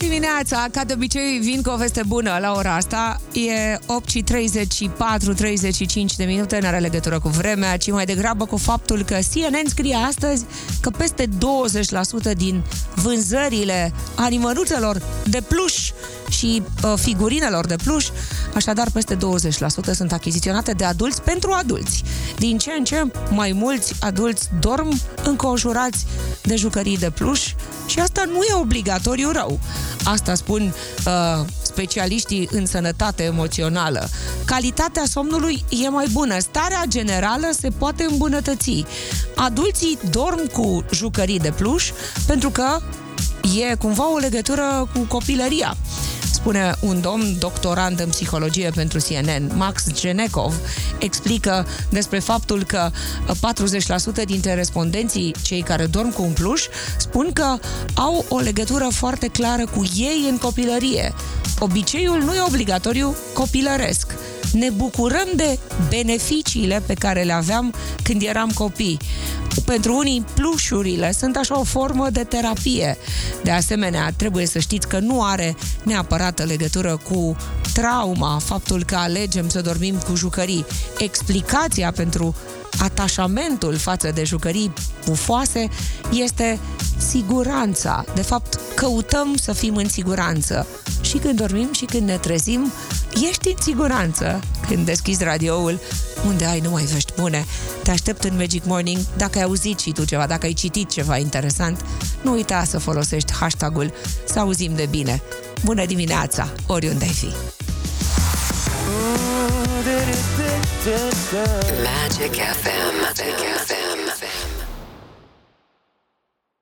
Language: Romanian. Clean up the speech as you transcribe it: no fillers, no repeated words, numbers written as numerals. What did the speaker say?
dimineața! Ca de obicei vin cu o veste bună la ora asta. E 8:34-35 de minute, n-are legătură cu vremea, ci mai degrabă cu faptul că CNN scrie astăzi că peste 20% din vânzările animăluțelor de pluș și figurinelor de pluș, așadar peste 20% sunt achiziționate de adulți pentru adulți. Din ce în ce mai mulți adulți dorm înconjurați de jucării de pluș și asta nu e obligatoriu rău. Asta spun specialiștii în sănătate emoțională. Calitatea somnului e mai bună, starea generală se poate îmbunătăți. Adulții dorm cu jucării de pluș pentru că e cumva o legătură cu copilăria, spune un domn doctorand în psihologie pentru CNN. Max Genekov explică despre faptul că 40% dintre respondenții, cei care dorm cu un pluș, spun că au o legătură foarte clară cu ei în copilărie. Obiceiul nu e obligatoriu copilăresc. Ne bucurăm de beneficiile pe care le aveam când eram copii. Pentru unii, plușurile sunt așa o formă de terapie. De asemenea, trebuie să știți că nu are neapărat legătură cu trauma, faptul că alegem să dormim cu jucării. Explicația pentru atașamentul față de jucării pufoase este siguranța. De fapt, căutăm să fim în siguranță. Și când dormim și când ne trezim, ești în siguranță când deschizi radioul, unde ai numai vești bune. Te aștept în Magic Morning. Dacă ai auzit și tu ceva, dacă ai citit ceva interesant, nu uita să folosești hashtagul Să auzim de bine. Bună dimineața, oriunde ai fi! Magic FM. Magic FM.